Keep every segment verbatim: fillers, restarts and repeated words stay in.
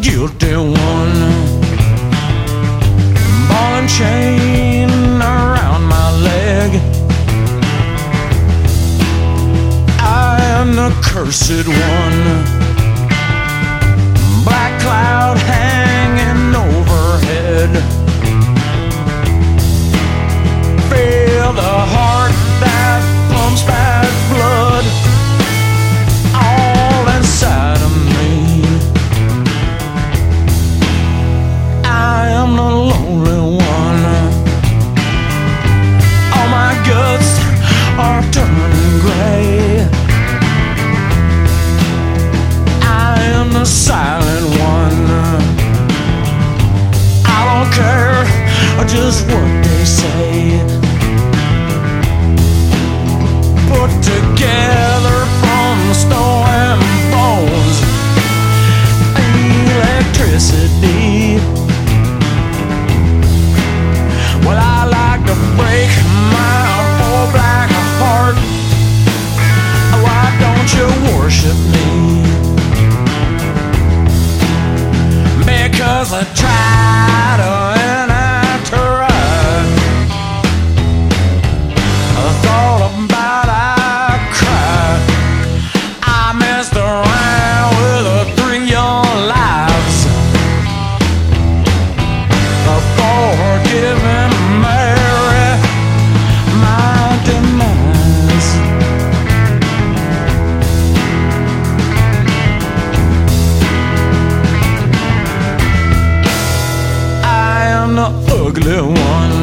guilty one. Ball and chain around my leg. I am the cursed one. Black cloud hanging overhead. Feel the heart that pumps bad blood all inside of me. I am the lonely one. All my guts are turning gray. I am the silent one. I don't care just what they say. Put together from stone and bones, electricity. Well, I like to break my poor black heart. Why don't you worship me? Because I tried and I tried. I thought about I cried. I messed around with a three young lives before giving Mary my demise. I am the ugly one,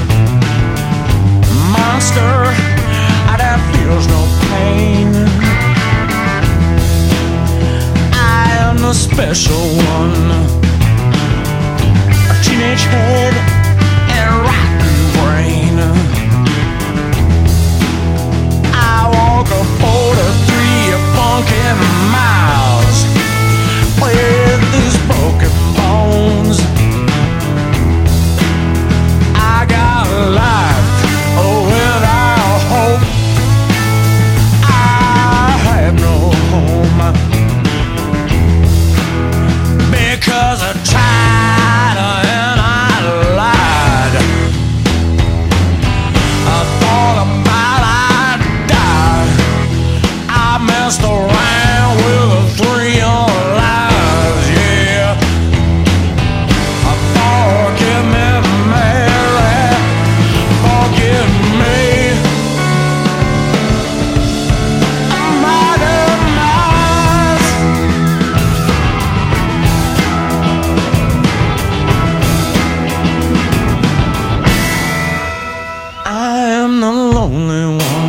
monster that feels no pain. I am the special one, a teenage head and rotten brain. I walk a forty-three funky miles with these broken bones. I got a life without hope. I have no home because I tried and I lied. I thought about I'd die. I messed around with a three young lives, yeah. Forgive me, Mary, forgive me. My demise. I am the lonely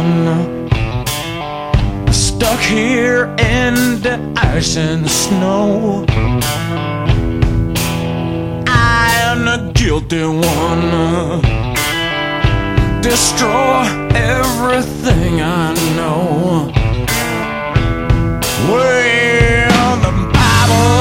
one, stuck here in the ice and the snow. I am the guilty one, destroy everything I know. Well, the Bible